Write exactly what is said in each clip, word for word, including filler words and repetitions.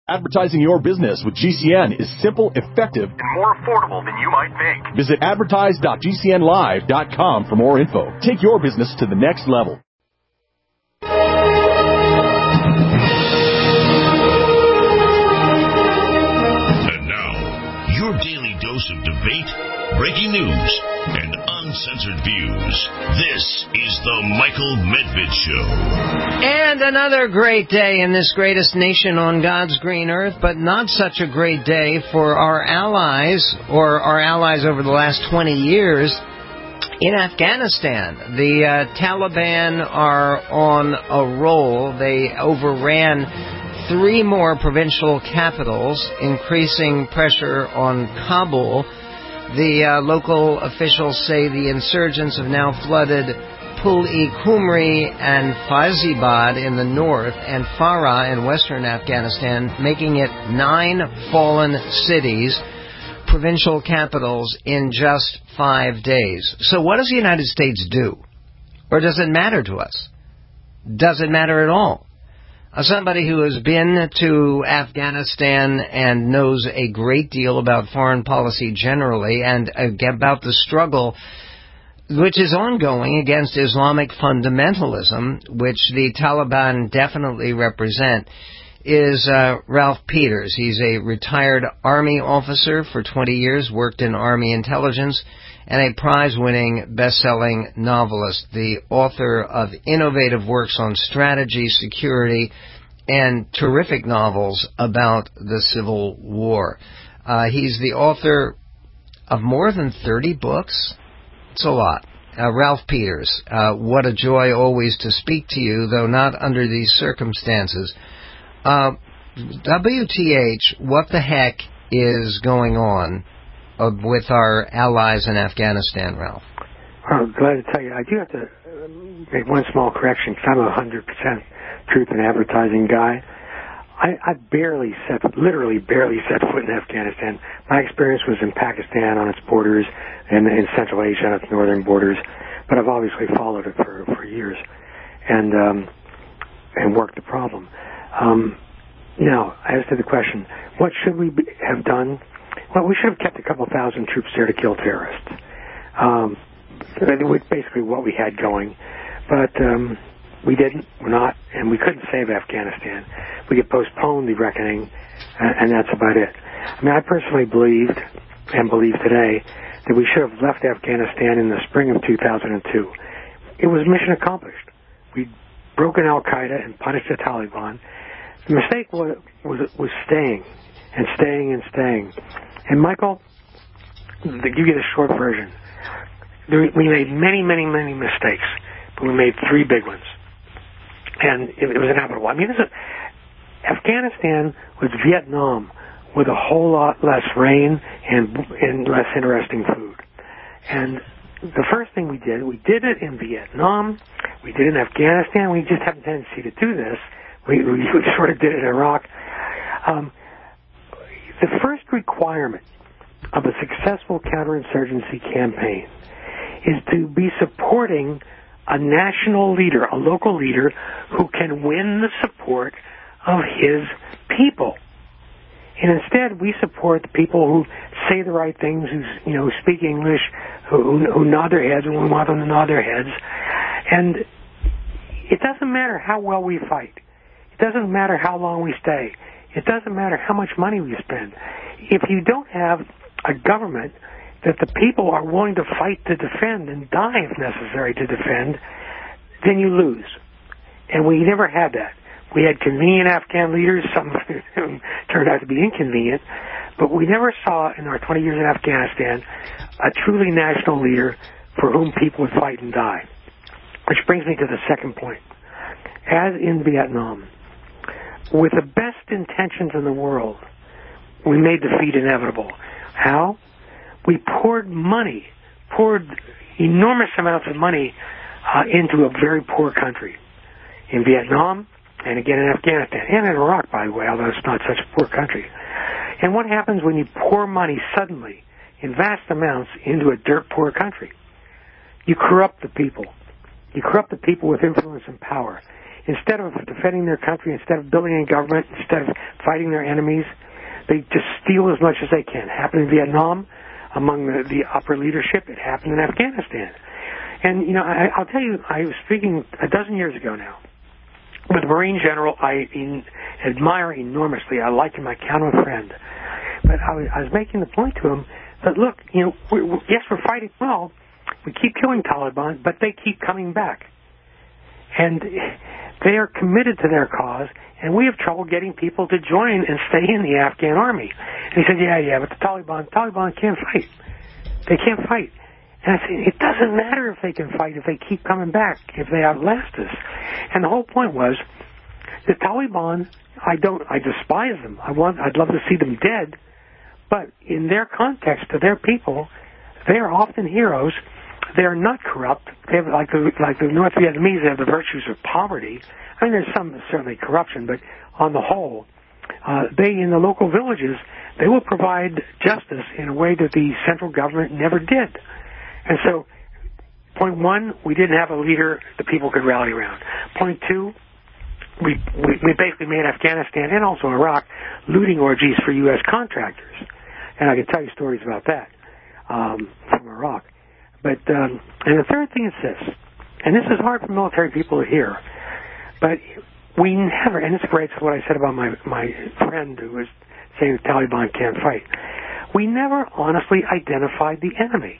Advertising your business with G C N is simple, effective, and more affordable than you might think. Visit advertise dot g c n live dot com for more info. Take your business to the next level. And now, your daily dose of debate, breaking news, and uncensored views. This is the Michael Medved Show. And another great day in this greatest nation on God's green earth, but not such a great day for our allies, or our allies over the last twenty years in Afghanistan. The uh, Taliban are on a roll. They overran three more provincial capitals, increasing pressure on Kabul. The uh, local officials say the insurgents have now flooded Pul-e-Khumri and Faizabad in the north and Farah in western Afghanistan, making it nine fallen cities, provincial capitals, in just five days. So what does the United States do? Or does it matter to us? Does it matter at all? As somebody who has been to Afghanistan and knows a great deal about foreign policy generally and about the struggle which is ongoing against Islamic fundamentalism, which the Taliban definitely represent, is uh, Ralph Peters. He's a retired Army officer for twenty years, worked in Army intelligence, and a prize-winning best-selling novelist, the author of innovative works on strategy, security, and terrific novels about the Civil War. Uh, he's the author of more than thirty books. It's a lot. Uh, Ralph Peters, uh, what a joy always to speak to you, though not under these circumstances. Uh, W T H, what the heck is going on uh, with our allies in Afghanistan, Ralph? I'm glad to tell you. I do have to make one small correction, because I'm a one hundred percent truth and advertising guy. I, I barely set, literally barely set foot in Afghanistan. My experience was in Pakistan on its borders and in Central Asia on its northern borders, but I've obviously followed it for, for years and um, and worked the problem. Um, now, as to the question, what should we be, have done? Well, we should have kept a couple thousand troops there to kill terrorists. Um, that was basically what we had going, but um, we didn't, we're not, and we couldn't save Afghanistan. We could postpone the reckoning, and, and that's about it. I mean, I personally believed, and believe today, that we should have left Afghanistan in the spring of two thousand two. It was mission accomplished. We'd broken Al-Qaeda and punished the Taliban. The mistake was, was, was staying, and staying and staying. And Michael, to give you the short version, we made many, many, many mistakes, but we made three big ones. And it, it was inevitable. I mean, this is, Afghanistan was Vietnam with a whole lot less rain and, and less interesting food. And the first thing we did, we did it in Vietnam, we did it in Afghanistan, we just have a tendency to do this. We, we sort of did it in Iraq. Um, the first requirement of a successful counterinsurgency campaign is to be supporting a national leader, a local leader, who can win the support of his people. And instead, we support the people who say the right things, who, you know, speak English, who, who nod their heads when we want them to nod their heads. And it doesn't matter how well we fight. It doesn't matter how long we stay. It doesn't matter how much money we spend. If you don't have a government that the people are willing to fight to defend and die if necessary to defend, then you lose. And we never had that. We had convenient Afghan leaders, some of them turned out to be inconvenient, but we never saw in our twenty years in Afghanistan a truly national leader for whom people would fight and die. Which brings me to the second point. As in Vietnam, with the best intentions in the world, we made defeat inevitable. How? We poured money, poured enormous amounts of money uh, into a very poor country. In Vietnam, and again in Afghanistan, and in Iraq, by the way, although it's not such a poor country. And what happens when you pour money suddenly, in vast amounts, into a dirt-poor country? You corrupt the people. You corrupt the people with influence and power. instead of defending their country, instead of building a government, instead of fighting their enemies, they just steal as much as they can. It happened in Vietnam among the, the upper leadership. It happened in Afghanistan. And, you know, I, I'll tell you, I was speaking a dozen years ago now with a Marine general I in, admire enormously. I like him. I count him a friend. But I was, I was making the point to him that, look, you know, we, we, yes, we're fighting well. We keep killing Taliban, but they keep coming back. And they are committed to their cause, and we have trouble getting people to join and stay in the Afghan army. And he said, yeah, yeah, but the Taliban, Taliban can't fight. They can't fight. And I said, it doesn't matter if they can fight, if they keep coming back, if they outlast us. And the whole point was, the Taliban, I don't, I despise them. I want, I'd love to see them dead. But in their context, to their people, they are often heroes. They are not corrupt. They have, like the, like the North Vietnamese, they have the virtues of poverty. I mean, there's some, certainly corruption, but on the whole, uh, they, in the local villages, they will provide justice in a way that the central government never did. And so, point one, we didn't have a leader the people could rally around. Point two, we, we, we basically made Afghanistan and also Iraq looting orgies for U S contractors. And I can tell you stories about that um, from Iraq. But um, and the third thing is this, and this is hard for military people to hear, but we never, and it's great, it's what I said about my, my friend who was saying the Taliban can't fight. We never honestly identified the enemy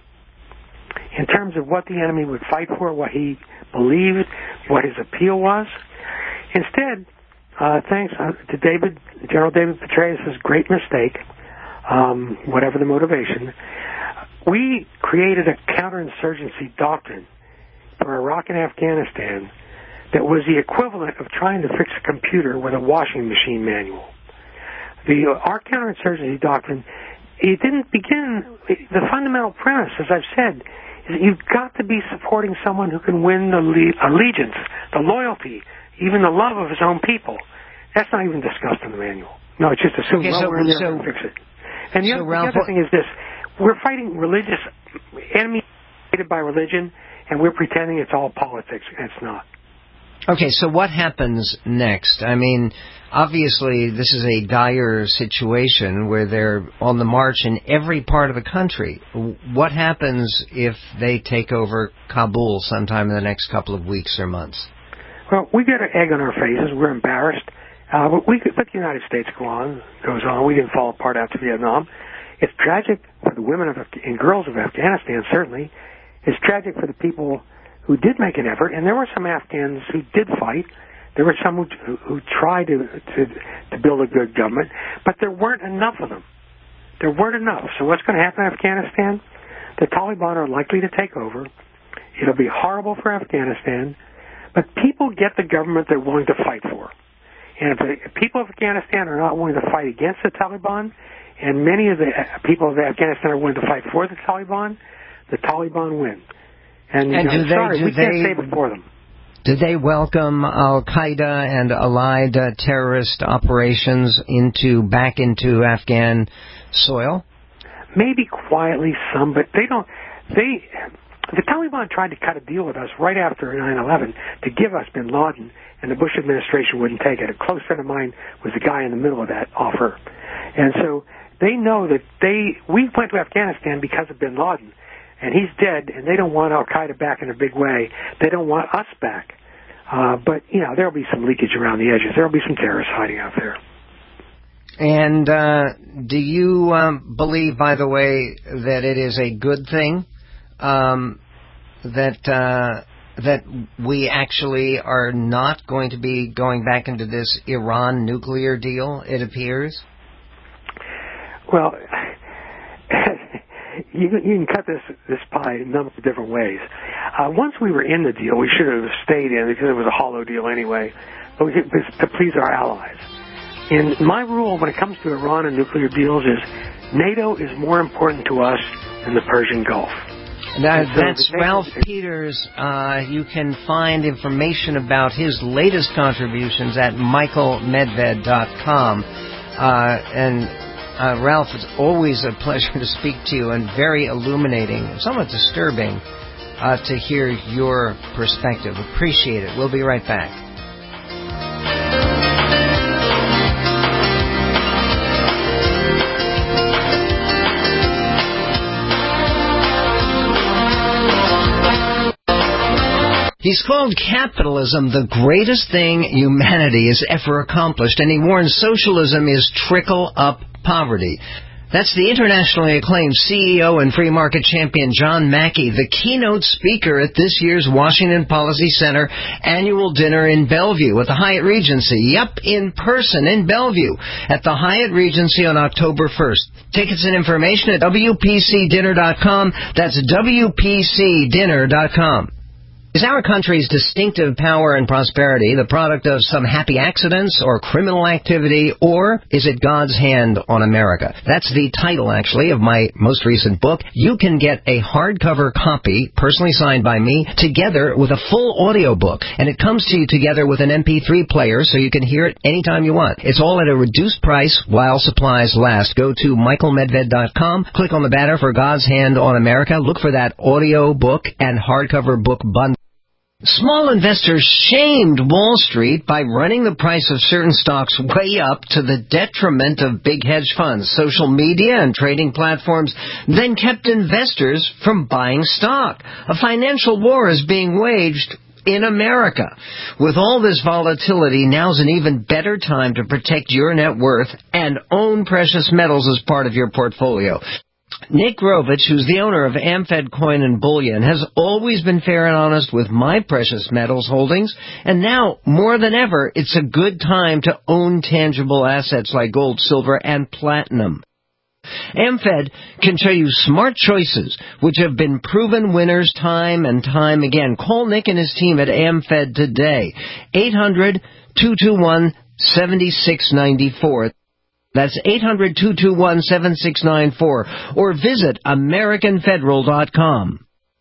in terms of what the enemy would fight for, what he believed, what his appeal was. Instead, uh, thanks to David, General David Petraeus' great mistake, um, whatever the motivation, we created a counterinsurgency doctrine for Iraq and Afghanistan that was the equivalent of trying to fix a computer with a washing machine manual. The, our counterinsurgency doctrine, it didn't begin, the fundamental premise, as I've said, is you've got to be supporting someone who can win the allegiance, the loyalty, even the love of his own people. That's not even discussed in the manual. No, it's just assumed, okay, well, so, we're in there so, to fix it. And the, so other, Ralph, the other thing is this, we're fighting religious enemies created by religion, and we're pretending it's all politics, and it's not. Okay, so what happens next? I mean, obviously this is a dire situation where they're on the march in every part of the country. What happens if they take over Kabul sometime in the next couple of weeks or months? Well, we get an egg on our faces. We're embarrassed. Uh, but we let the United States go on, goes on. We didn't fall apart after Vietnam. It's tragic for the women of, and girls of Afghanistan, certainly. It's tragic for the people who did make an effort, and there were some Afghans who did fight. There were some who, who tried to, to to build a good government, but there weren't enough of them. There weren't enough. So what's going to happen in Afghanistan? The Taliban are likely to take over. It'll be horrible for Afghanistan, but people get the government they're willing to fight for. And if the people of Afghanistan are not willing to fight against the Taliban, and many of the people of Afghanistan are willing to fight for the Taliban, the Taliban win. And, and you know, do they, sorry, do we they, can't save it for them. Do they welcome Al-Qaeda and allied uh, terrorist operations into back into Afghan soil? Maybe quietly some, but they don't. They the Taliban tried to cut a deal with us right after nine eleven to give us bin Laden, and the Bush administration wouldn't take it. A close friend of mine was the guy in the middle of that offer, and so they know that they we went to Afghanistan because of bin Laden. And he's dead, and they don't want Al-Qaeda back in a big way. They don't want us back. Uh, but, you know, there'll be some leakage around the edges. There'll be some terrorists hiding out there. And uh, do you um, believe, by the way, that it is a good thing um, that uh, that we actually are not going to be going back into this Iran nuclear deal, it appears? Well... You, you can cut this this pie a number of different ways. Uh, once we were in the deal, we should have stayed in because it was a hollow deal anyway, but we could, to please our allies. And my rule when it comes to Iran and nuclear deals is NATO is more important to us than the Persian Gulf. Now, so that's Ralph Peters. Uh, you can find information about his latest contributions at michael medved dot com. Uh, and... Uh, Ralph, it's always a pleasure to speak to you and very illuminating, somewhat disturbing uh, to hear your perspective. Appreciate it. We'll be right back. He's called capitalism the greatest thing humanity has ever accomplished, and he warns socialism is trickle-up poverty. That's the internationally acclaimed C E O and free market champion John Mackey, the keynote speaker at this year's Washington Policy Center annual dinner in Bellevue at the Hyatt Regency. Yep, in person in Bellevue at the Hyatt Regency on October first. Tickets and information at W P C dinner dot com. That's W P C dinner dot com. Is our country's distinctive power and prosperity the product of some happy accidents or criminal activity, or is it God's hand on America? That's the title, actually, of my most recent book. You can get a hardcover copy, personally signed by me, together with a full audio book, and it comes to you together with an M P three player so you can hear it anytime you want. It's all at a reduced price while supplies last. Go to michael medved dot com, click on the banner for God's Hand on America, look for that audio book and hardcover book bundle. Small investors shamed Wall Street by running the price of certain stocks way up to the detriment of big hedge funds. Social media and trading platforms then kept investors from buying stock. A financial war is being waged in America. With all this volatility, now's an even better time to protect your net worth and own precious metals as part of your portfolio. Nick Grovich, who's the owner of AmFed Coin and Bullion, has always been fair and honest with my precious metals holdings, and now, more than ever, it's a good time to own tangible assets like gold, silver, and platinum. AmFed can show you smart choices, which have been proven winners time and time again. Call Nick and his team at AmFed today. eight hundred, two two one, seven six nine four. That's eight hundred, two two one, seven six nine four, or visit american federal dot com.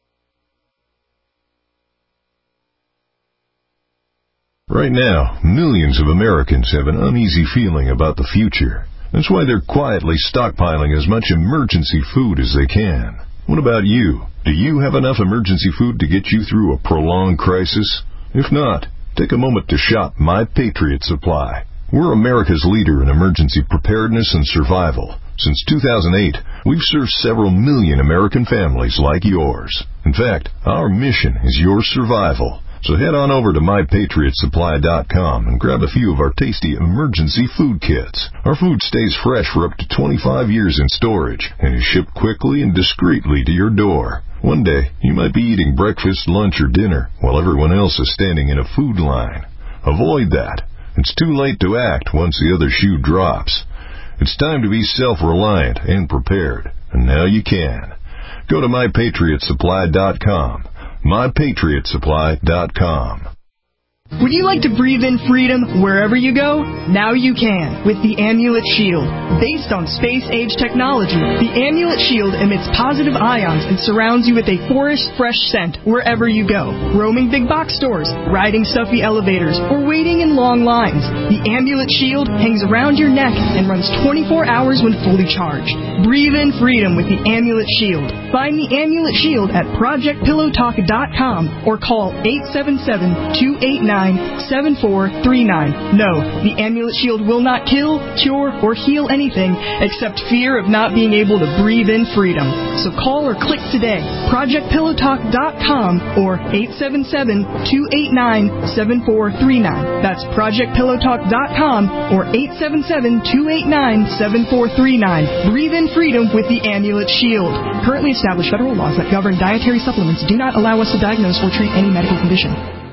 Right now, millions of Americans have an uneasy feeling about the future. That's why they're quietly stockpiling as much emergency food as they can. What about you? Do you have enough emergency food to get you through a prolonged crisis? If not, take a moment to shop My Patriot Supply. We're America's leader in emergency preparedness and survival. Since two thousand eight, we've served several million American families like yours. In fact, our mission is your survival. So head on over to my patriot supply dot com and grab a few of our tasty emergency food kits. Our food stays fresh for up to twenty-five years in storage and is shipped quickly and discreetly to your door. One day, you might be eating breakfast, lunch, or dinner while everyone else is standing in a food line. Avoid that. It's too late to act once the other shoe drops. It's time to be self-reliant and prepared, and now you can. Go to my patriot supply dot com. my patriot supply dot com. Would you like to breathe in freedom wherever you go? Now you can with the Amulet Shield. Based on space-age technology, the Amulet Shield emits positive ions and surrounds you with a forest-fresh scent wherever you go. Roaming big box stores, riding stuffy elevators, or waiting in long lines, the Amulet Shield hangs around your neck and runs twenty-four hours when fully charged. Breathe in freedom with the Amulet Shield. Find the Amulet Shield at project pillow talk dot com or call eight seven seven, two eight nine, seven four three nine. No, the Amulet Shield will not kill, cure, or heal anything except fear of not being able to breathe in freedom. So call or click today, project pillow talk dot com or eight seven seven, two eight nine, seven four three nine. That's project pillow talk dot com or eight seven seven, two eight nine, seven four three nine. Breathe in freedom with the Amulet Shield. Currently established federal laws that govern dietary supplements do not allow us to diagnose or treat any medical condition.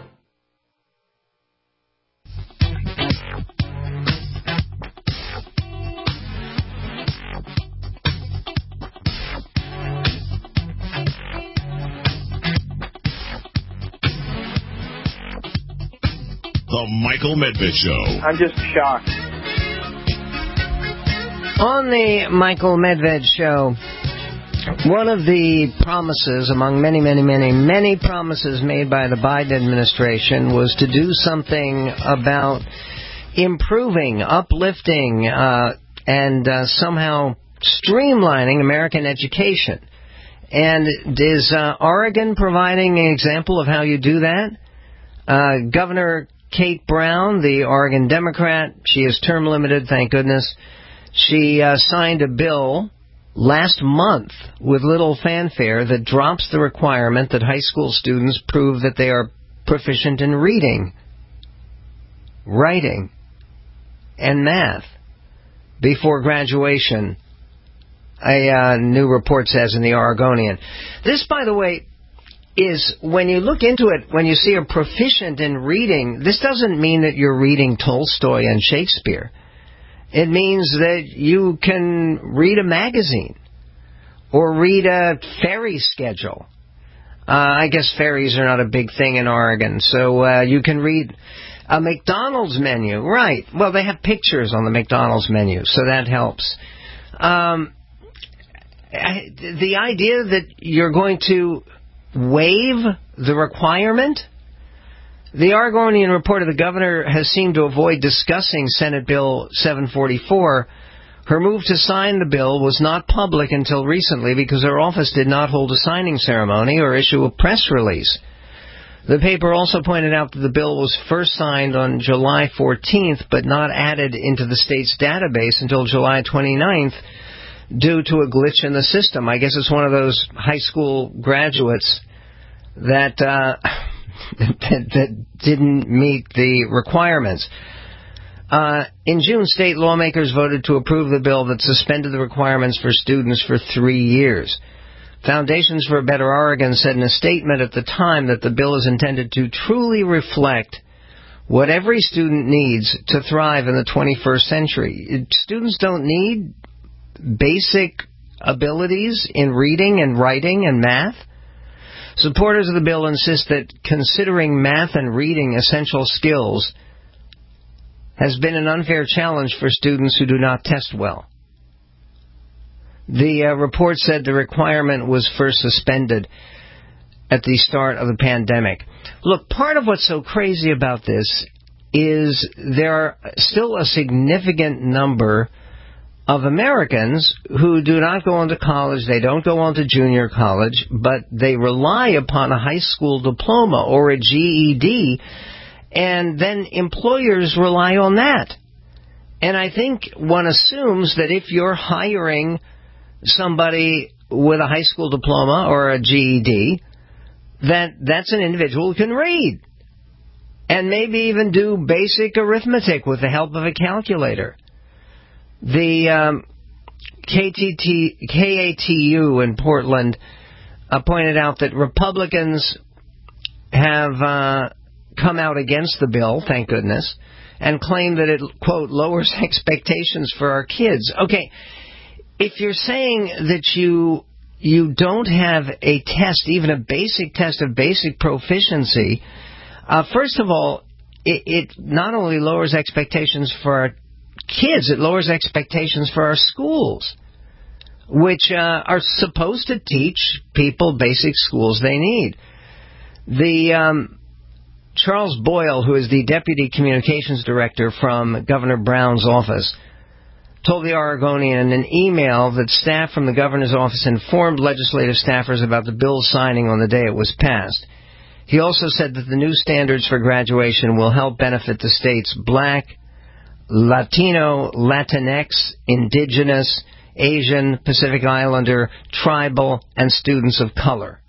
The Michael Medved Show. I'm just shocked. On the Michael Medved Show, one of the promises, among many, many, many, many promises made by the Biden administration, was to do something about improving, uplifting, uh, and uh, somehow streamlining American education. And is uh, Oregon providing an example of how you do that? Uh, Governor Kate Brown, the Oregon Democrat, she is term limited, thank goodness. She uh, signed a bill last month with little fanfare that drops the requirement that high school students prove that they are proficient in reading, writing, and math before graduation, a uh, new report says in the Oregonian. This, by the way, is, when you look into it, when you see a proficient in reading, this doesn't mean that you're reading Tolstoy and Shakespeare. It means that you can read a magazine or read a ferry schedule. Uh, I guess ferries are not a big thing in Oregon, so uh, you can read a McDonald's menu. Right. Well, they have pictures on the McDonald's menu, so that helps. Um, I, the idea that you're going to waive the requirement? The Oregonian reported the governor has seemed to avoid discussing Senate Bill seven forty-four. Her move to sign the bill was not public until recently because her office did not hold a signing ceremony or issue a press release. The paper also pointed out that the bill was first signed on July fourteenth, but not added into the state's database until July twenty-ninth due to a glitch in the system. I guess it's one of those high school graduates that, uh, that, that didn't meet the requirements. Uh, in June, state lawmakers voted to approve the bill that suspended the requirements for students for three years. Foundations for a Better Oregon said in a statement at the time that the bill is intended to truly reflect what every student needs to thrive in the twenty-first century. Students don't need basic abilities in reading and writing and math. Supporters of the bill insist that considering math and reading essential skills has been an unfair challenge for students who do not test well. The uh, report said the requirement was first suspended at the start of the pandemic. Look, part of what's so crazy about this is there are still a significant number of Americans who do not go on to college, they don't go on to junior college, but they rely upon a high school diploma or a G E D, and then employers rely on that. And I think one assumes that if you're hiring somebody with a high school diploma or a G E D, that that's an individual who can read and maybe even do basic arithmetic with the help of a calculator. The um, K T T, K A T U in Portland uh, pointed out that Republicans have uh, come out against the bill, thank goodness, and claim that it, quote, lowers expectations for our kids. Okay, if you're saying that you you don't have a test, even a basic test of basic proficiency, uh, first of all, it, it not only lowers expectations for our kids, it lowers expectations for our schools, which uh, are supposed to teach people basic schools they need. The um, Charles Boyle, who is the Deputy Communications Director from Governor Brown's office, told the Oregonian in an email that staff from the governor's office informed legislative staffers about the bill's signing on the day it was passed. He also said that the new standards for graduation will help benefit the state's Black, Latino, Latinx, Indigenous, Asian, Pacific Islander, tribal, and students of color.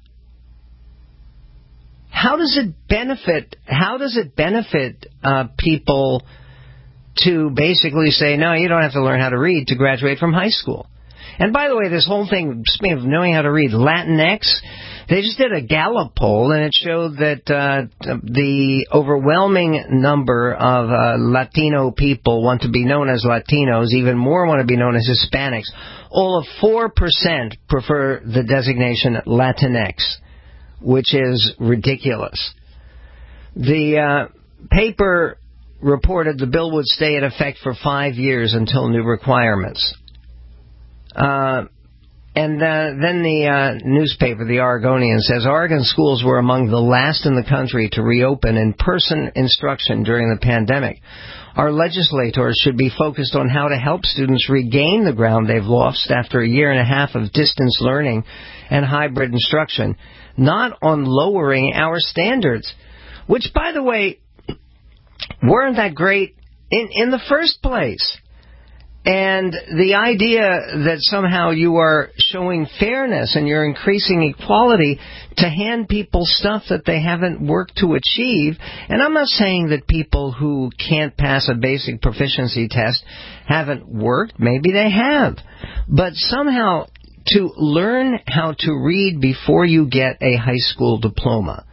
How does it benefit? How does it benefit uh, people to basically say, no, you don't have to learn how to read to graduate from high school? And by the way, this whole thing, speaking of knowing how to read, Latinx, they just did a Gallup poll, and it showed that uh, the overwhelming number of uh, Latino people want to be known as Latinos, even more want to be known as Hispanics. All of four percent prefer the designation Latinx, which is ridiculous. The uh, paper reported the bill would stay in effect for five years until new requirements. Uh, and uh, then the uh, newspaper, the Oregonian, says Oregon schools were among the last in the country to reopen in-person instruction during the pandemic. Our legislators should be focused on how to help students regain the ground they've lost after a year and a half of distance learning and hybrid instruction, not on lowering our standards, which, by the way, weren't that great in, in the first place. And the idea that somehow you are showing fairness and you're increasing equality to hand people stuff that they haven't worked to achieve. And I'm not saying that people who can't pass a basic proficiency test haven't worked. Maybe they have. But somehow to learn how to read before you get a high school diploma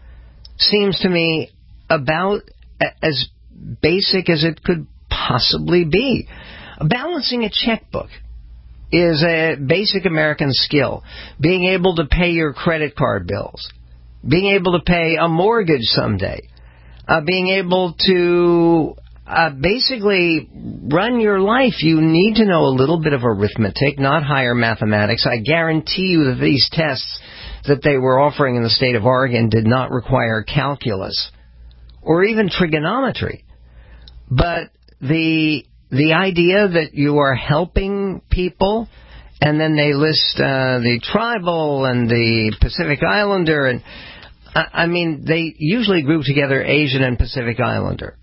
seems to me about as basic as it could possibly be. Balancing a checkbook is a basic American skill. Being able to pay your credit card bills. Being able to pay a mortgage someday. Uh, being able to uh, basically run your life. You need to know a little bit of arithmetic, not higher mathematics. I guarantee you that these tests that they were offering in the state of Oregon did not require calculus or even trigonometry. But the the idea that you are helping people, and then they list uh, the tribal and the Pacific Islander, and I mean, they usually group together Asian and Pacific Islander.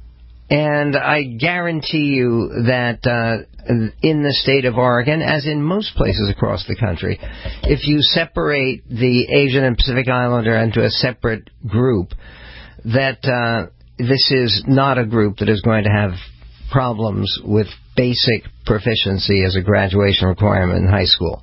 And I guarantee you that uh, in the state of Oregon, as in most places across the country, if you separate the Asian and Pacific Islander into a separate group, that uh, this is not a group that is going to have problems with basic proficiency as a graduation requirement in high school.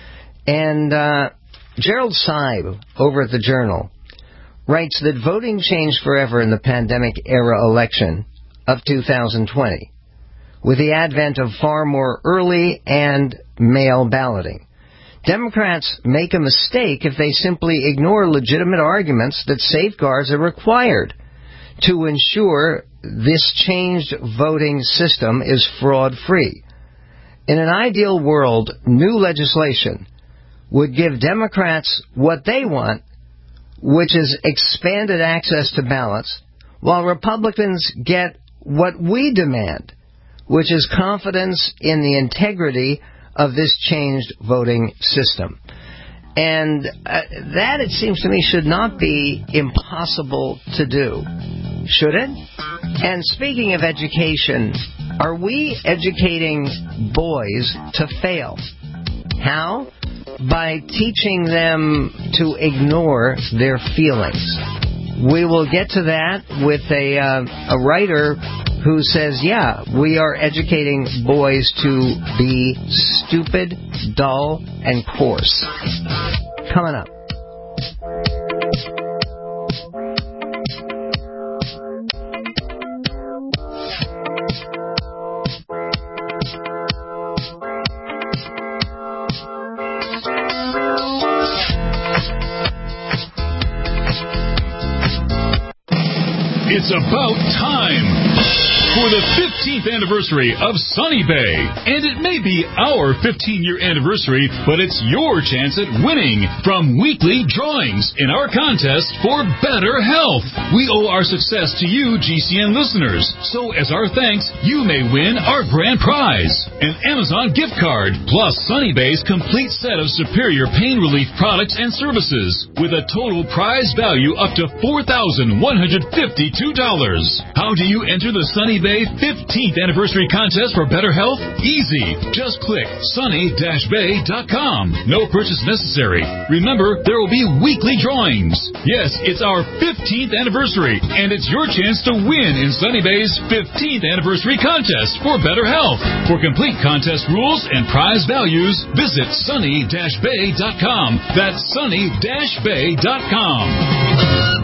And uh, Gerald Seib, over at the Journal, writes that voting changed forever in the pandemic-era election of two thousand twenty, with the advent of far more early and mail balloting. Democrats make a mistake if they simply ignore legitimate arguments that safeguards are required to ensure this changed voting system is fraud-free. In an ideal world, new legislation would give Democrats what they want, which is expanded access to ballots, while Republicans get what we demand, which is confidence in the integrity of this changed voting system. And uh, that, it seems to me, should not be impossible to do. Should it? And speaking of education, are we educating boys to fail? How? By teaching them to ignore their feelings. We will get to that with a, uh, a writer who says, yeah, we are educating boys to be stupid, dull, and coarse. Coming up. It's about time for the fifteenth anniversary of Sunny Bay. And it may be our fifteen-year anniversary, but it's your chance at winning from weekly drawings in our contest for better health. We owe our success to you, G C N listeners. So as our thanks, you may win our grand prize, an Amazon gift card, plus Sunny Bay's complete set of superior pain relief products and services, with a total prize value up to four thousand one hundred fifty-two dollars. How do you enter the Sunny Bay fifteenth anniversary contest for better health? Easy. Just click sunny dash bay dot com. No purchase necessary. Remember, there will be weekly drawings. Yes, it's our fifteenth anniversary, and it's your chance to win in Sunny Bay's fifteenth anniversary contest for better health. For complete contest rules and prize values, visit sunny dash bay dot com. That's sunny dash bay dot com.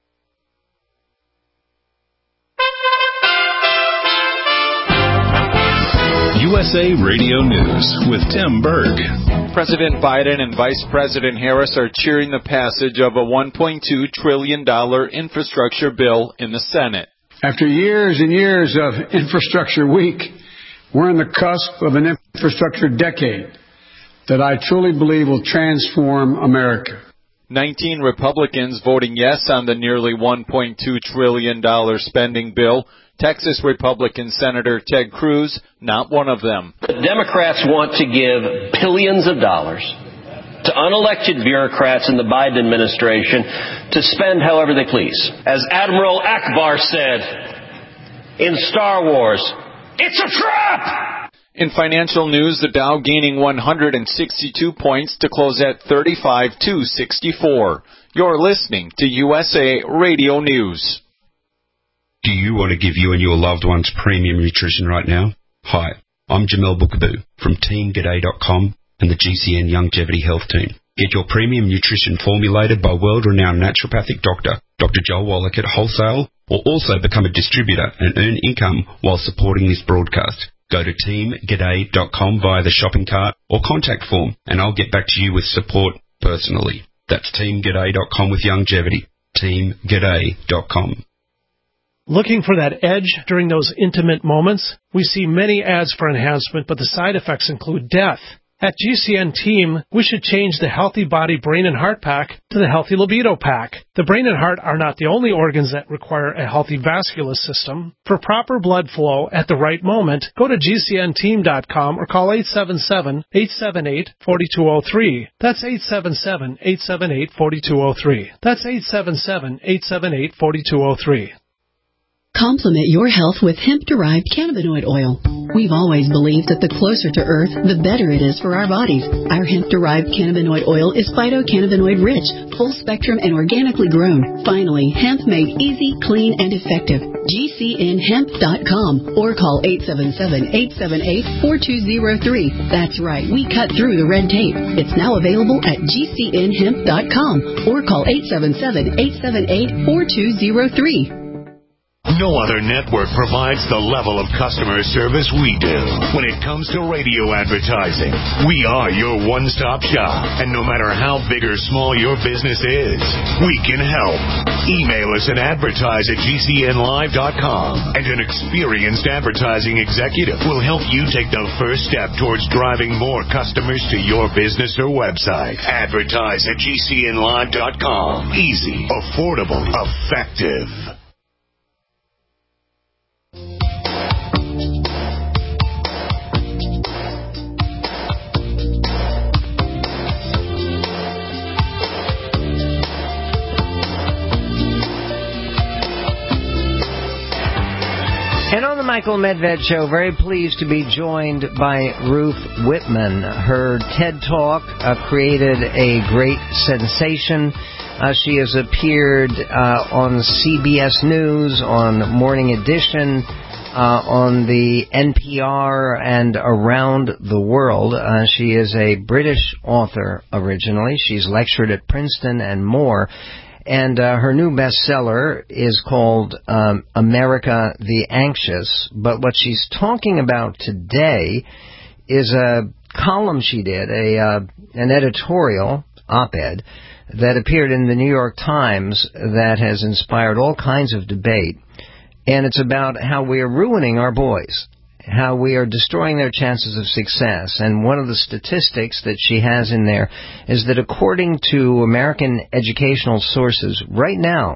U S A Radio News with Tim Berg. President Biden and Vice President Harris are cheering the passage of a one point two trillion dollars infrastructure bill in the Senate. After years and years of infrastructure week, we're on the cusp of an infrastructure decade that I truly believe will transform America. nineteen Republicans voting yes on the nearly one point two trillion dollars spending bill. Texas Republican Senator Ted Cruz, not one of them. The Democrats want to give billions of dollars to unelected bureaucrats in the Biden administration to spend however they please. As Admiral Akbar said in Star Wars, it's a trap! In financial news, the Dow gaining one hundred sixty-two points to close at thirty-five thousand two hundred sixty-four. You're listening to U S A Radio News. Do you want to give you and your loved ones premium nutrition right now? Hi, I'm Jamel Bookaboo from Team G'day dot com and the G C N Longevity Health Team. Get your premium nutrition formulated by world-renowned naturopathic doctor, Doctor Joel Wallach at Wholesale, or also become a distributor and earn income while supporting this broadcast. Go to Team G'day dot com via the shopping cart or contact form, and I'll get back to you with support personally. That's Team G'day dot com with longevity. Team G'day dot com. Looking for that edge during those intimate moments? We see many ads for enhancement, but the side effects include death. At G C N Team, we should change the Healthy Body Brain and Heart Pack to the Healthy Libido Pack. The brain and heart are not the only organs that require a healthy vascular system. For proper blood flow at the right moment, go to G C N team dot com or call eight seven seven, eight seven eight, four two zero three. That's eight seven seven, eight seven eight, four two zero three. That's eight seven seven, eight seven eight, four two zero three. Complement your health with hemp-derived cannabinoid oil. We've always believed that the closer to Earth, the better it is for our bodies. Our hemp-derived cannabinoid oil is phytocannabinoid-rich, full-spectrum, and organically grown. Finally, hemp made easy, clean, and effective. G C N hemp dot com or call eight seven seven, eight seven eight, four two zero three. That's right, we cut through the red tape. It's now available at G C N hemp dot com or call eight seven seven, eight seven eight, four two zero three. No other network provides the level of customer service we do. When it comes to radio advertising, we are your one-stop shop. And no matter how big or small your business is, we can help. Email us at advertise at G C N live dot com, and an experienced advertising executive will help you take the first step towards driving more customers to your business or website. Advertise at G C N live dot com. Easy, affordable, effective. And on the Michael Medved Show, very pleased to be joined by Ruth Whitman. Her TED Talk uh, created a great sensation. Uh, she has appeared uh, on C B S News, on Morning Edition, uh, on the N P R, and around the world. Uh, she is a British author originally. She's lectured at Princeton and more. And uh, her new bestseller is called um, America the Anxious. But what she's talking about today is a column she did, a uh, an editorial op-ed that appeared in the New York Times that has inspired all kinds of debate. And it's about how we are ruining our boys, how we are destroying their chances of success. And one of the statistics that she has in there is that according to American educational sources, right now,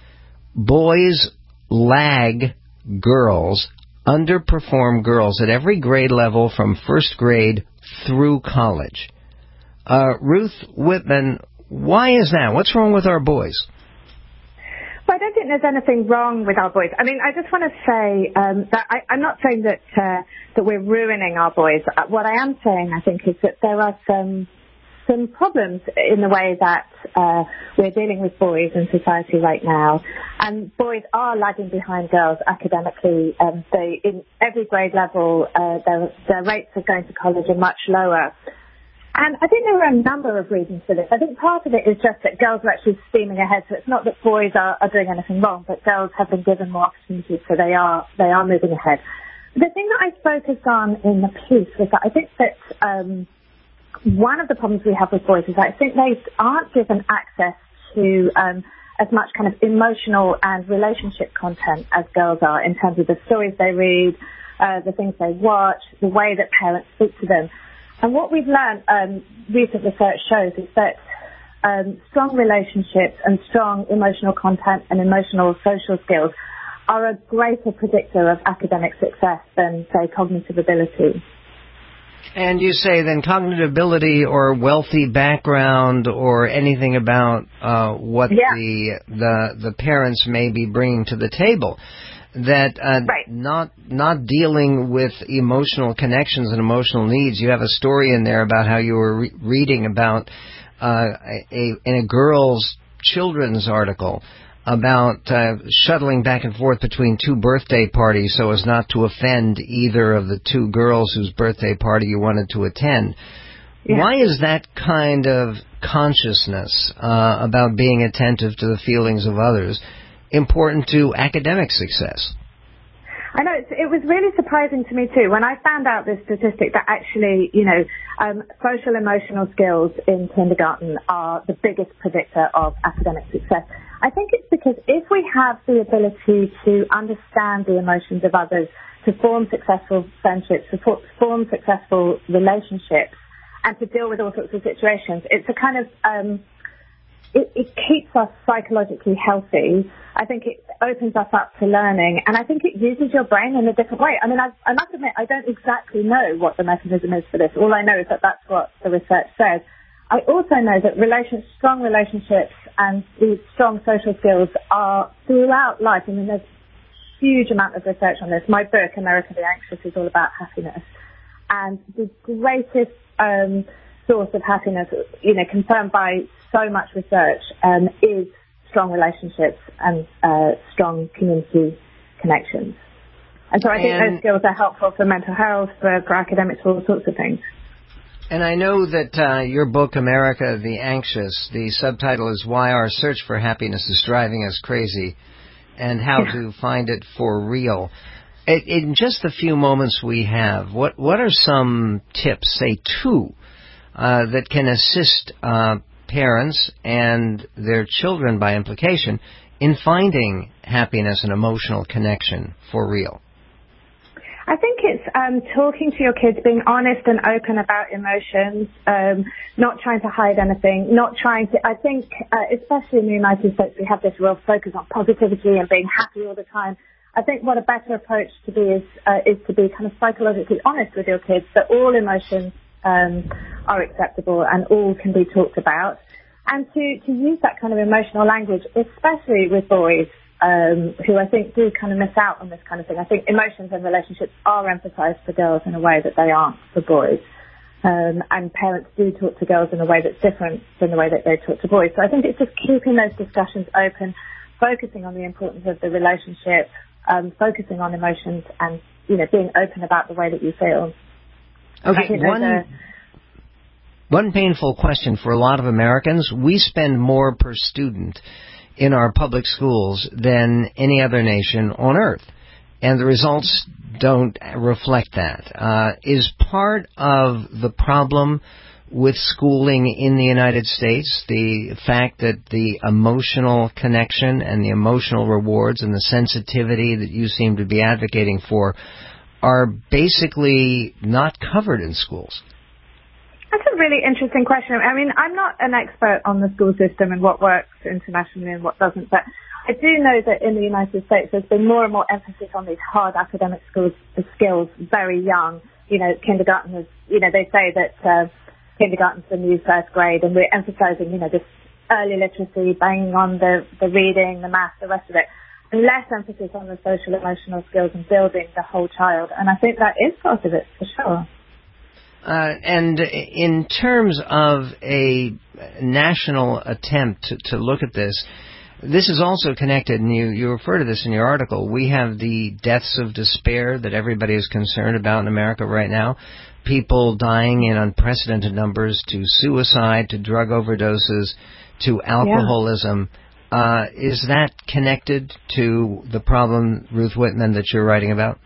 boys lag girls, underperform girls at every grade level from first grade through college. Uh, Ruth Whitman, why is that? What's wrong with our boys? Well, I don't think there's anything wrong with our boys. I mean, I just want to say um, that I, I'm not saying that uh, that we're ruining our boys. What I am saying, I think, is that there are some some problems in the way that uh, we're dealing with boys in society right now. And boys are lagging behind girls academically. Um, they, in every grade level, uh, their, their rates of going to college are much lower. And I think there are a number of reasons for this. I think part of it is just that girls are actually steaming ahead. So it's not that boys are, are doing anything wrong, but girls have been given more opportunities, so they are they are moving ahead. The thing that I focused on in the piece was that I think that um, one of the problems we have with boys is that I think they aren't given access to um, as much kind of emotional and relationship content as girls are in terms of the stories they read, uh, the things they watch, the way that parents speak to them. And what we've learned, um, recent research shows, is that um, strong relationships and strong emotional content and emotional social skills are a greater predictor of academic success than, say, cognitive ability. And you say then cognitive ability or wealthy background or anything about uh, what yeah. the, the the parents may be bringing to the table. that uh, right. not not dealing with emotional connections and emotional needs. You have a story in there about how you were re- reading about uh, a, in a girl's children's article about uh, shuttling back and forth between two birthday parties so as not to offend either of the two girls whose birthday party you wanted to attend. Yeah. Why is that kind of consciousness uh, about being attentive to the feelings of others important to academic success? I know, it's, it was really surprising to me too when I found out this statistic that actually, you know, um, social emotional skills in kindergarten are the biggest predictor of academic success. I think it's because if we have the ability to understand the emotions of others, to form successful friendships, to form successful relationships, and to deal with all sorts of situations, it's a kind of, um, it, it keeps us psychologically healthy. I think it opens us up to learning, and I think it uses your brain in a different way. I mean, I, I must admit, I don't exactly know what the mechanism is for this. All I know is that that's what the research says. I also know that relation, strong relationships and these strong social skills are throughout life. I mean, there's a huge amount of research on this. My book, America the Anxious, is all about happiness. And the greatest um, source of happiness, you know, confirmed by so much research, um, is strong relationships and uh, strong community connections. And so I think and those skills are helpful for mental health, for, for academics, for all sorts of things. And I know that uh, your book, America the Anxious, the subtitle is Why Our Search for Happiness is Driving Us Crazy and How yeah. to Find It for Real. It, in just the few moments we have, what, what are some tips, say two, uh, that can assist uh, parents and their children, by implication, in finding happiness and emotional connection for real? I think it's um, talking to your kids, being honest and open about emotions, um, not trying to hide anything, not trying to, I think, uh, especially in the United States, we have this real focus on positivity and being happy all the time. I think what a better approach to be is, uh, is to be kind of psychologically honest with your kids that all emotions um, are acceptable and all can be talked about. And to, to use that kind of emotional language, especially with boys, um, who I think do kind of miss out on this kind of thing. I think emotions and relationships are emphasized for girls in a way that they aren't for boys. Um, and parents do talk to girls in a way that's different than the way that they talk to boys. So I think it's just keeping those discussions open, focusing on the importance of the relationship, um, focusing on emotions and, you know, being open about the way that you feel. Okay, one... Are, One painful question for a lot of Americans, we spend more per student in our public schools than any other nation on earth, and the results don't reflect that. Uh, is part of the problem with schooling in the United States the fact that the emotional connection and the emotional rewards and the sensitivity that you seem to be advocating for are basically not covered in schools? That's a really interesting question. I mean, I'm not an expert on the school system and what works internationally and what doesn't, but I do know that in the United States there's been more and more emphasis on these hard academic skills, skills very young. You know, kindergarten is, you know, they say that uh, kindergarten's the new first grade, and we're emphasizing, you know, this early literacy, banging on the, the reading, the math, the rest of it, and less emphasis on the social emotional skills and building the whole child. And I think that is part of it, for sure. Uh, and in terms of a national attempt to, to look at this, this is also connected, and you, you refer to this in your article. We have the deaths of despair that everybody is concerned about in America right now. People dying in unprecedented numbers to suicide, to drug overdoses, to alcoholism. Yeah. Uh, is that connected to the problem, Ruth Whitman, that you're writing about?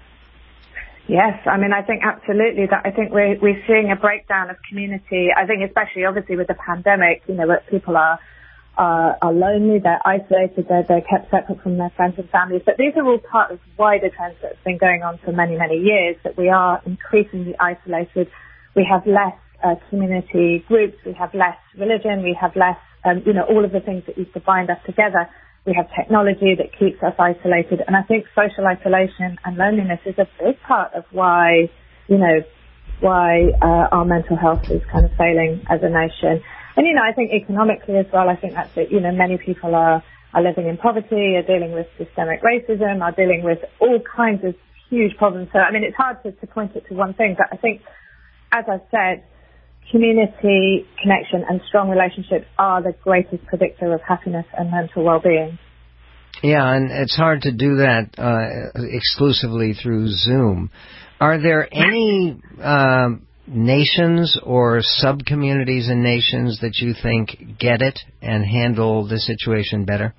Yes, I mean, I think absolutely that. I think we're, we're seeing a breakdown of community. I think especially obviously with the pandemic, you know, where people are, are, are lonely, they're isolated, they're, they're kept separate from their friends and families. But these are all part of wider trends that have been going on for many, many years, that we are increasingly isolated. We have less uh, community groups, we have less religion, we have less, um, you know, all of the things that used to bind us together. We have technology that keeps us isolated, and I think social isolation and loneliness is a big part of why, you know, why uh, our mental health is kind of failing as a nation. And, you know, I think economically as well, I think that's it. You know, many people are, are living in poverty, are dealing with systemic racism, are dealing with all kinds of huge problems. So, I mean, it's hard to, to point it to one thing, but I think, as I've said, community connection and strong relationships are the greatest predictor of happiness and mental well-being. Yeah, and it's hard to do that uh, exclusively through Zoom. Are there any uh, nations or sub-communities in nations that you think get it and handle the situation better?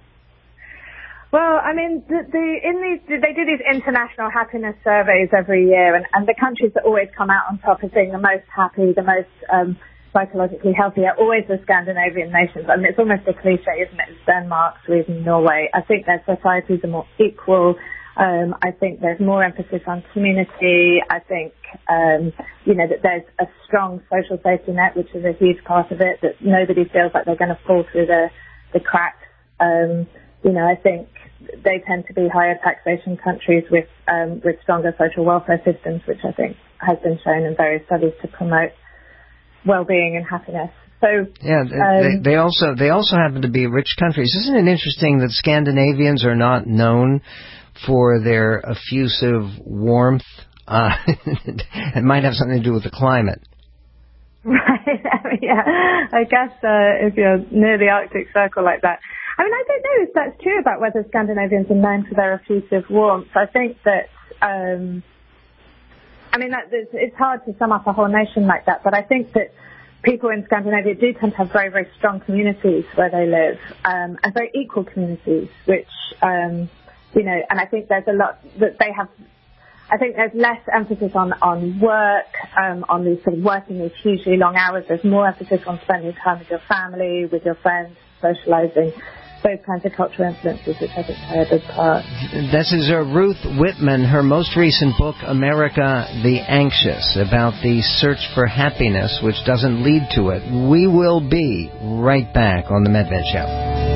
Well, I mean, the, the, in these, they do these international happiness surveys every year, and, and the countries that always come out on top as being the most happy, the most um, psychologically healthy are always the Scandinavian nations. I mean, it's almost a cliche, isn't it? It's Denmark, Sweden, Norway. I think their societies are more equal. Um, I think there's more emphasis on community. I think, um, you know, that there's a strong social safety net, which is a huge part of it, that nobody feels like they're going to fall through the, the cracks. Um, you know, I think they tend to be higher taxation countries with um, with stronger social welfare systems, which I think has been shown in various studies to promote well-being and happiness. So yeah, um, they, they also they also happen to be rich countries. Isn't it interesting that Scandinavians are not known for their effusive warmth? Uh, it might have something to do with the climate. Right. Yeah. I guess uh, if you're near the Arctic Circle like that. I mean, I don't know if that's true about whether Scandinavians are known for their effusive warmth. I think that, um, I mean, that, it's, it's hard to sum up a whole nation like that, but I think that people in Scandinavia do tend to have very, very strong communities where they live, um, and very equal communities, which, um, you know, and I think there's a lot that they have. I think there's less emphasis on, on work, um, on these sort of working these hugely long hours. There's more emphasis on spending time with your family, with your friends, socializing, those kinds of cultural influences, which I think play a big part. This is uh, Ruth Whitman, her most recent book, America the Anxious, about the search for happiness, which doesn't lead to it. We will be right back on The Medved Show.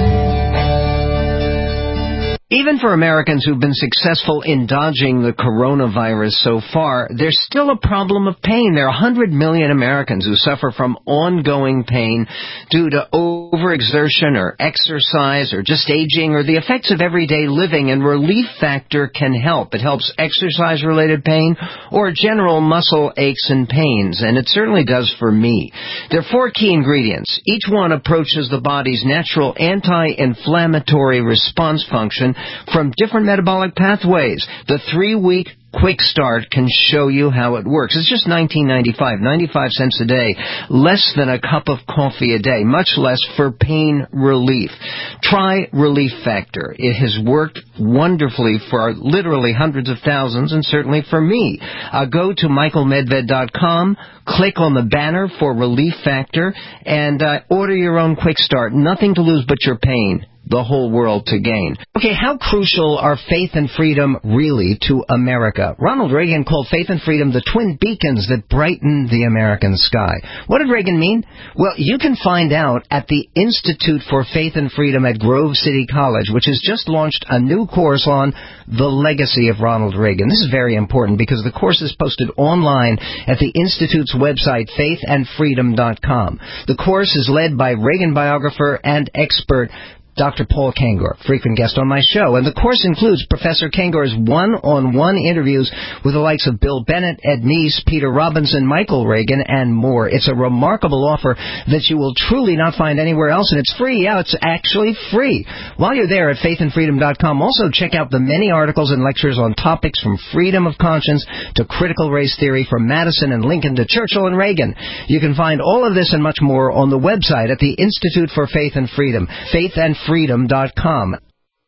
Even for Americans who've been successful in dodging the coronavirus so far, there's still a problem of pain. There are one hundred million Americans who suffer from ongoing pain due to overexertion or exercise or just aging or the effects of everyday living, and Relief Factor can help. It helps exercise-related pain or general muscle aches and pains, and it certainly does for me. There are four key ingredients. Each one approaches the body's natural anti-inflammatory response function from different metabolic pathways. The three-week Quick Start can show you how it works. It's just nineteen ninety-five, ninety-five cents a day, less than a cup of coffee a day, much less for pain relief. Try Relief Factor. It has worked wonderfully for literally hundreds of thousands, and certainly for me. Uh, go to michael medved dot com, click on the banner for Relief Factor, and uh, order your own Quick Start. Nothing to lose but your pain. The whole world to gain. Okay, how crucial are faith and freedom really to America? Ronald Reagan called faith and freedom the twin beacons that brighten the American sky. What did Reagan mean? Well, you can find out at the Institute for Faith and Freedom at Grove City College, which has just launched a new course on the legacy of Ronald Reagan. This is very important because the course is posted online at the Institute's website, faith and freedom dot com. The course is led by Reagan biographer and expert Doctor Paul Kengor, frequent guest on my show. And the course includes Professor Kengor's one-on-one interviews with the likes of Bill Bennett, Ed Meese, Peter Robinson, Michael Reagan, and more. It's a remarkable offer that you will truly not find anywhere else, and it's free. Yeah, it's actually free. While you're there at faith and freedom dot com, also check out the many articles and lectures on topics from freedom of conscience to critical race theory, from Madison and Lincoln to Churchill and Reagan. You can find all of this and much more on the website at the Institute for Faith and Freedom, faith and freedom dot com.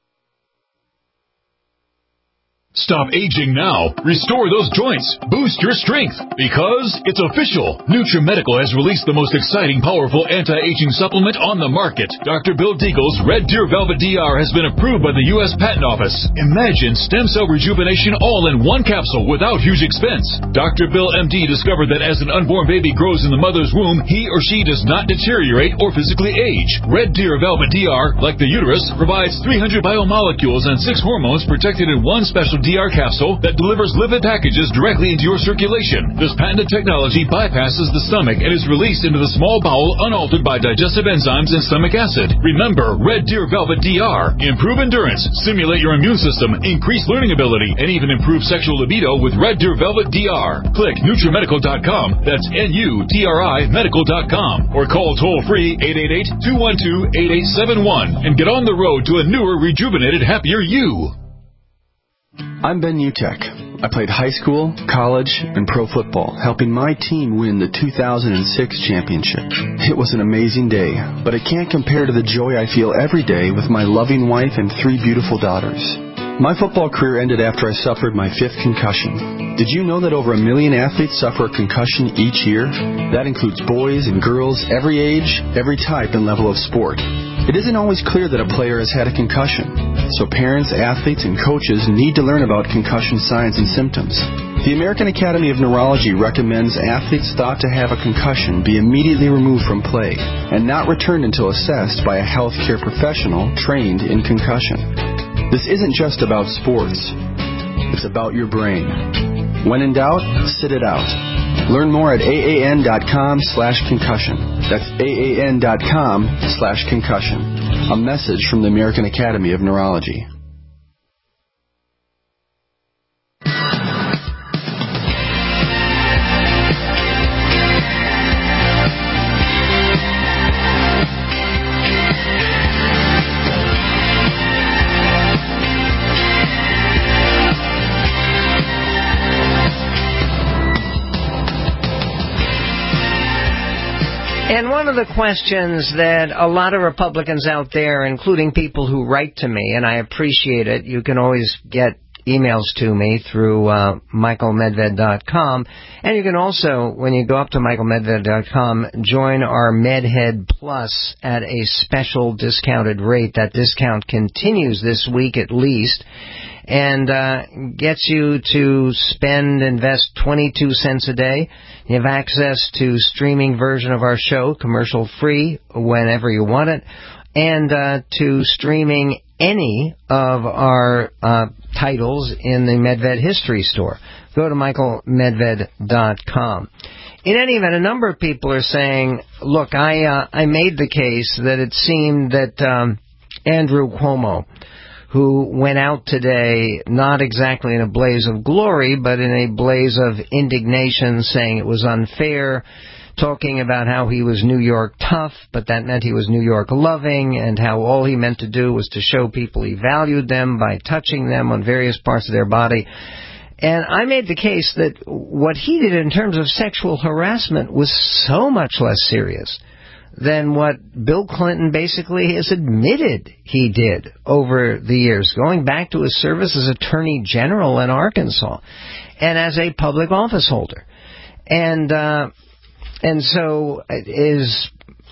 Stop aging now. Restore those joints. Boost your strength. Because it's official. NutriMedical has released the most exciting, powerful anti-aging supplement on the market. Doctor Bill Deagle's Red Deer Velvet D R has been approved by the U S Patent Office. Imagine stem cell rejuvenation all in one capsule without huge expense. Doctor Bill M D discovered that as an unborn baby grows in the mother's womb, he or she does not deteriorate or physically age. Red Deer Velvet D R, like the uterus, provides three hundred biomolecules and six hormones protected in one special D R capsule that delivers lipid packages directly into your circulation. This patented technology bypasses the stomach and is released into the small bowel unaltered by digestive enzymes and stomach acid. Remember, Red Deer Velvet D R. Improve endurance, stimulate your immune system, increase learning ability, and even improve sexual libido with Red Deer Velvet D R. Click NutriMedical dot com. That's N U T R I Medical dot com. Or call toll-free eight eight eight, two one two, eight eight seven one and get on the road to a newer, rejuvenated, happier you. I'm Ben Utek. I played high school, college, and pro football, helping my team win the two thousand six championship. It was an amazing day, but it can't compare to the joy I feel every day with my loving wife and three beautiful daughters. My football career ended after I suffered my fifth concussion. Did you know that over a million athletes suffer a concussion each year? That includes boys and girls, every age, every type and level of sport. It isn't always clear that a player has had a concussion, so parents, athletes, and coaches need to learn about concussion signs and symptoms. The American Academy of Neurology recommends athletes thought to have a concussion be immediately removed from play and not returned until assessed by a healthcare professional trained in concussion. This isn't just about sports. It's about your brain. When in doubt, sit it out. Learn more at A A N dot com slash concussion. That's A A N dot com slash concussion. A message from the American Academy of Neurology. And one of the questions that a lot of Republicans out there, including people who write to me, and I appreciate it, you can always get emails to me through uh, Michael Medved dot com. And you can also, when you go up to Michael Medved dot com, join our MedHead Plus at a special discounted rate. That discount continues this week at least, and uh, gets you to spend, invest twenty-two cents a day. You have access to streaming version of our show, commercial free, whenever you want it, and uh, to streaming any of our uh, titles in the Medved History Store. Go to Michael Medved dot com. In any event, a number of people are saying, look, I uh, I made the case that it seemed that um, Andrew Cuomo, who went out today not exactly in a blaze of glory, but in a blaze of indignation, saying it was unfair, talking about how he was New York tough, but that meant he was New York loving, and how all he meant to do was to show people he valued them by touching them on various parts of their body. And I made the case that what he did in terms of sexual harassment was so much less serious than what Bill Clinton basically has admitted he did over the years, going back to his service as Attorney General in Arkansas and as a public office holder. And uh, and so is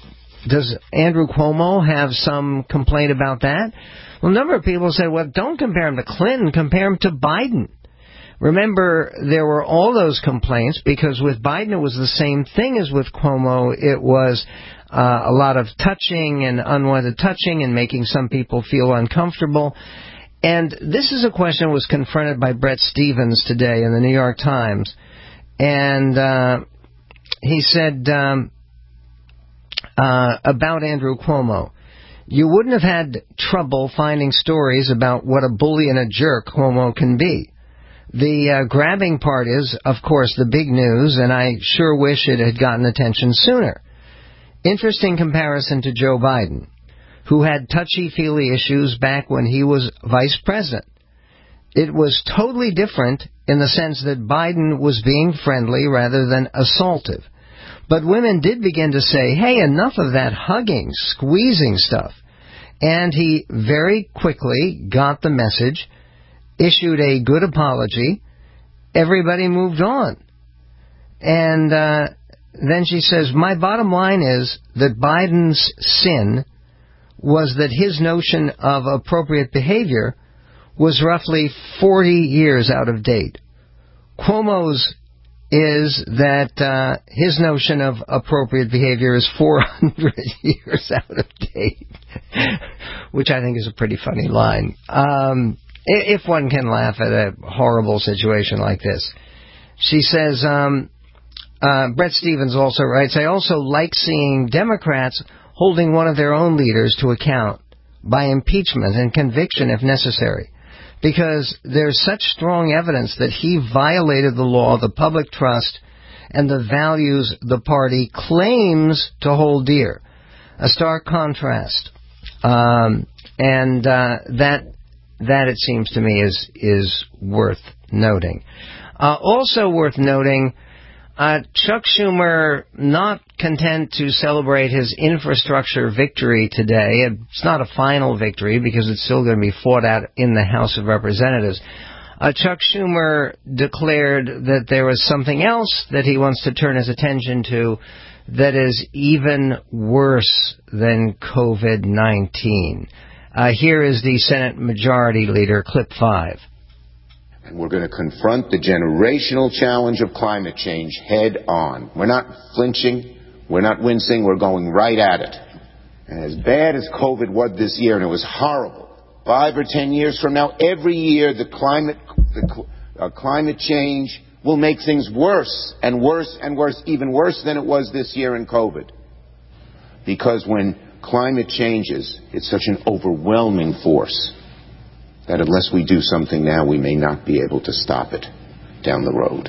does Andrew Cuomo have some complaint about that? Well, a number of people said, well, don't compare him to Clinton, compare him to Biden. Remember, there were all those complaints because with Biden it was the same thing as with Cuomo. It was uh, a lot of touching and unwanted touching and making some people feel uncomfortable. And this is a question that was confronted by Brett Stevens today in the New York Times. And uh, he said um, uh, about Andrew Cuomo, you wouldn't have had trouble finding stories about what a bully and a jerk Cuomo can be. The uh, grabbing part is, of course, the big news, and I sure wish it had gotten attention sooner. Interesting comparison to Joe Biden, who had touchy-feely issues back when he was vice president. It was totally different in the sense that Biden was being friendly rather than assaultive. But women did begin to say, hey, enough of that hugging, squeezing stuff. And he very quickly got the message, issued a good apology, everybody moved on. And uh, then she says, my bottom line is that Biden's sin was that his notion of appropriate behavior was roughly forty years out of date. Cuomo's is that uh, his notion of appropriate behavior is four hundred years out of date, which I think is a pretty funny line. Um, if one can laugh at a horrible situation like this. She says, um, uh, Brett Stevens also writes, I also like seeing Democrats holding one of their own leaders to account by impeachment and conviction if necessary, because there's such strong evidence that he violated the law, the public trust, and the values the party claims to hold dear. A stark contrast. Um, and uh, that that it seems to me is is worth noting. Uh, also worth noting, uh, Chuck Schumer not content to celebrate his infrastructure victory today. It's not a final victory because it's still going to be fought out in the House of Representatives. Uh, Chuck Schumer declared that there was something else that he wants to turn his attention to that is even worse than COVID nineteen. Uh, here is the Senate Majority Leader, clip five. And we're going to confront the generational challenge of climate change head on. We're not flinching. We're not wincing. We're going right at it. And as bad as COVID was this year, and it was horrible, five or ten years from now, every year the climate, the uh, climate change will make things worse and worse and worse, even worse than it was this year in COVID. Because when climate changes, it's such an overwhelming force that unless we do something now, we may not be able to stop it down the road.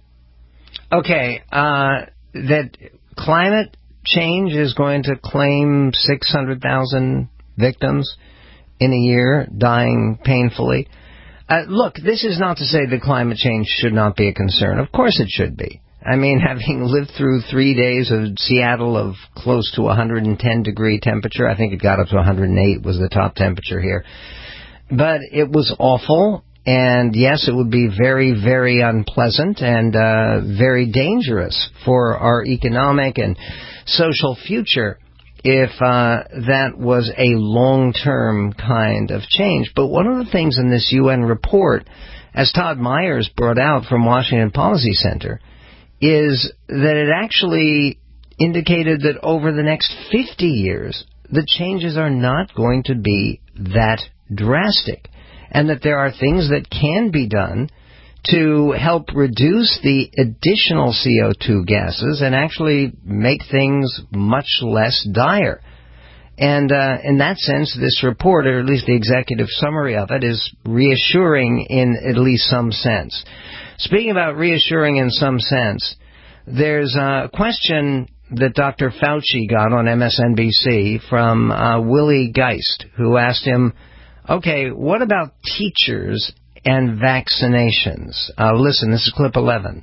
Okay, uh, that climate change is going to claim six hundred thousand victims in a year, dying painfully. Uh, look, this is not to say that climate change should not be a concern. Of course it should be. I mean, having lived through three days of Seattle of close to one hundred ten degree temperature, I think it got up to one hundred eight was the top temperature here. But it was awful, and yes, it would be very, very unpleasant and uh, very dangerous for our economic and social future if uh, that was a long-term kind of change. But one of the things in this U N report, as Todd Myers brought out from Washington Policy Center, is that it actually indicated that over the next fifty years, the changes are not going to be that drastic, and that there are things that can be done to help reduce the additional C O two gases and actually make things much less dire. And uh, in that sense, this report, or at least the executive summary of it, is reassuring in at least some sense. Speaking about reassuring in some sense, there's a question that Doctor Fauci got on M S N B C from uh, Willie Geist, who asked him, okay, what about teachers and vaccinations? Uh, listen, this is clip eleven.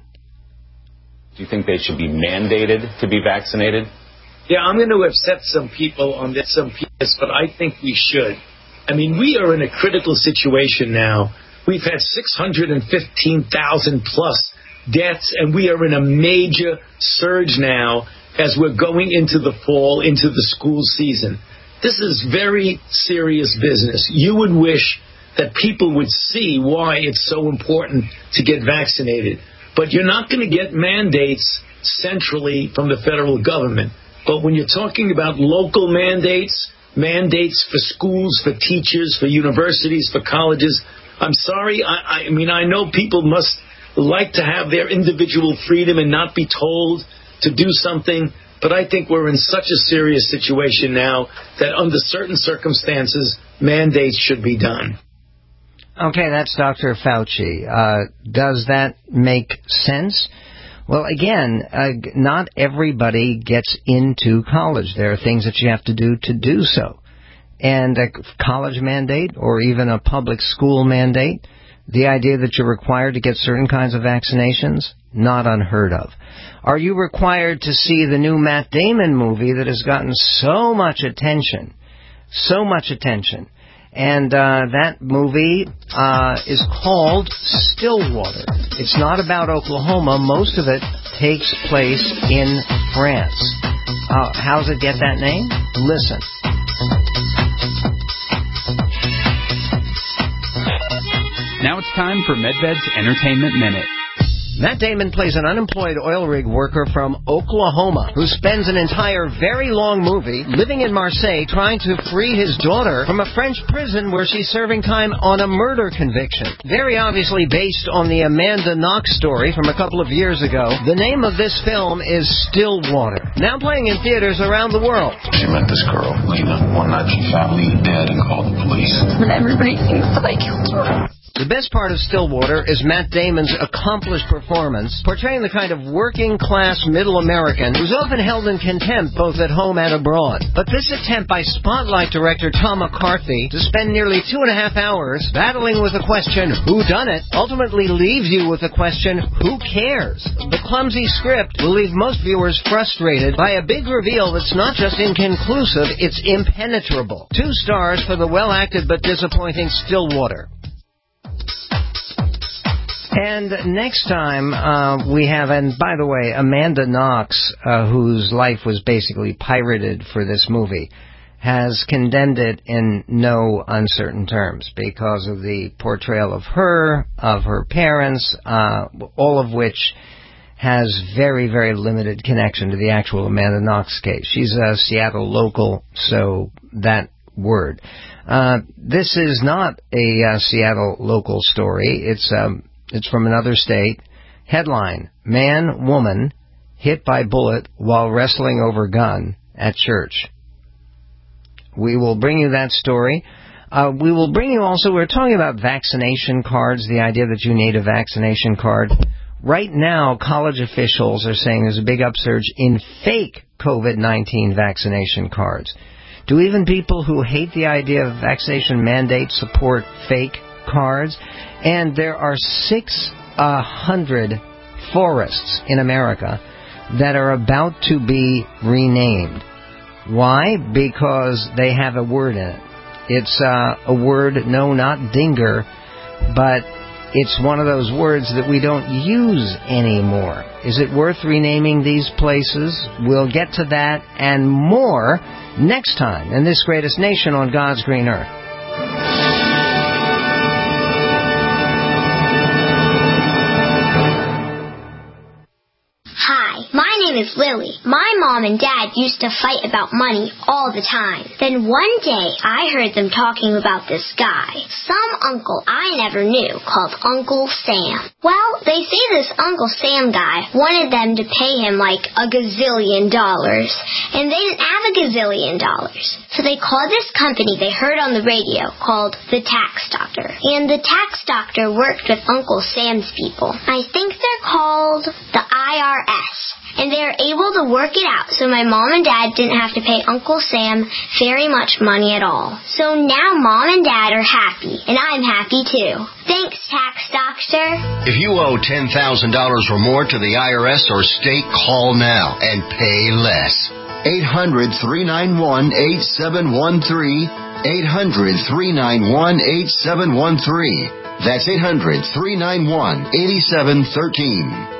Do you think they should be mandated to be vaccinated? Yeah, I'm going to upset some people on this, some people, but I think we should. I mean, we are in a critical situation now. We've had six hundred fifteen thousand plus deaths, and we are in a major surge now as we're going into the fall, into the school season. This is very serious business. You would wish that people would see why it's so important to get vaccinated. But you're not going to get mandates centrally from the federal government. But when you're talking about local mandates, mandates for schools, for teachers, for universities, for colleges, I'm sorry, I, I mean, I know people must like to have their individual freedom and not be told to do something, but I think we're in such a serious situation now that under certain circumstances, mandates should be done. Okay, that's Doctor Fauci. Uh, does that make sense? Well, again, uh, not everybody gets into college. There are things that you have to do to do so. And a college mandate or even a public school mandate, the idea that you're required to get certain kinds of vaccinations, not unheard of. Are you required to see the new Matt Damon movie that has gotten so much attention, so much attention? And uh, that movie uh, is called Stillwater. It's not about Oklahoma. Most of it takes place in France. Uh, how's it get that name? Listen. Now it's time for MedVed's Entertainment Minute. Matt Damon plays an unemployed oil rig worker from Oklahoma who spends an entire very long movie living in Marseille trying to free his daughter from a French prison where she's serving time on a murder conviction. Very obviously based on the Amanda Knox story from a couple of years ago, the name of this film is Stillwater, now playing in theaters around the world. She met this girl, Lena. One night she found Lena dead and called the police. And everybody thinks that I killed her. The best part of Stillwater is Matt Damon's accomplished performance, portraying the kind of working-class middle American who's often held in contempt both at home and abroad. But this attempt by Spotlight director Tom McCarthy to spend nearly two and a half hours battling with the question, who done it, ultimately leaves you with the question, who cares? The clumsy script will leave most viewers frustrated by a big reveal that's not just inconclusive, it's impenetrable. Two stars for the well-acted but disappointing Stillwater. And next time uh, we have, and by the way, Amanda Knox, uh, whose life was basically pirated for this movie, has condemned it in no uncertain terms because of the portrayal of her, of her parents, uh, all of which has very, very limited connection to the actual Amanda Knox case. She's a Seattle local, so that word. Uh, this is not a uh, Seattle local story. It's um, It's from another state. Headline, man, woman, hit by bullet while wrestling over gun at church. We will bring you that story. Uh, we will bring you also, we're talking about vaccination cards, the idea that you need a vaccination card. Right now, college officials are saying there's a big upsurge in fake COVID nineteen vaccination cards. Do even people who hate the idea of vaccination mandates support fake cards? And there are six hundred forests in America that are about to be renamed. Why? Because they have a word in it. It's uh, a word, no, not dinger, but it's one of those words that we don't use anymore. Is it worth renaming these places? We'll get to that and more next time in this greatest nation on God's green earth. My name is Lily. My mom and dad used to fight about money all the time. Then one day, I heard them talking about this guy, some uncle I never knew, called Uncle Sam. Well, they say this Uncle Sam guy wanted them to pay him like a gazillion dollars, and they didn't have a gazillion dollars. So they called this company they heard on the radio called the Tax Doctor. And the Tax Doctor worked with Uncle Sam's people. I think they're called the I R S. And they are able to work it out so my mom and dad didn't have to pay Uncle Sam very much money at all. So now mom and dad are happy, and I'm happy too. Thanks, Tax Doctor. If you owe ten thousand dollars or more to the I R S or state, call now and pay less. eight hundred, three nine one, eight seven one three. eight hundred, three nine one, eight seven one three. That's eight hundred, three nine one, eight seven one three.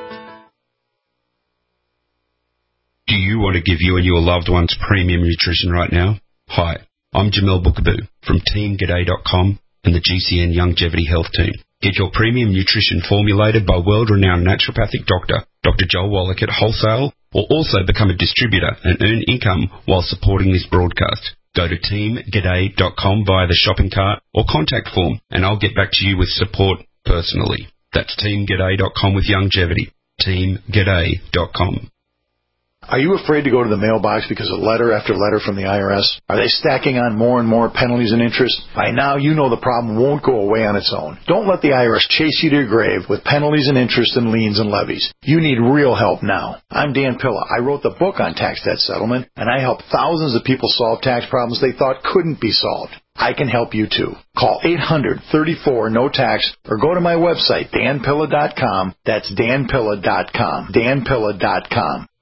Do you want to give you and your loved ones premium nutrition right now? Hi, I'm Jamel Bookaboo from Team G'day dot com and the G C N Longevity Health Team. Get your premium nutrition formulated by world-renowned naturopathic doctor, Doctor Joel Wallach at wholesale, or also become a distributor and earn income while supporting this broadcast. Go to Team G'day dot com via the shopping cart or contact form, and I'll get back to you with support personally. That's Team G'day dot com with longevity. Team G'day dot com. Are you afraid to go to the mailbox because of letter after letter from the I R S? Are they stacking on more and more penalties and interest? By now, you know the problem won't go away on its own. Don't let the I R S chase you to your grave with penalties and interest and liens and levies. You need real help now. I'm Dan Pilla. I wrote the book on tax debt settlement, and I helped thousands of people solve tax problems they thought couldn't be solved. I can help you too. Call eight hundred, thirty-four, no tax or go to my website, dan pilla dot com. That's dan pilla dot com. dan pilla dot com.